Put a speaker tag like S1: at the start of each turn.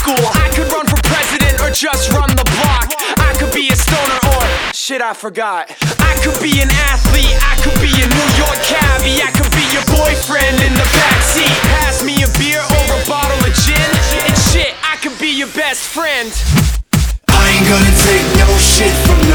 S1: school. I could run for president or just run the block. I could be a stoner or shit, I forgot. I could be an athlete, I could be a New York cabbie. I could be your boyfriend in the backseat. Pass me a beer or a bottle of gin, and shit, I could be your best friend.
S2: I ain't gonna take no shit from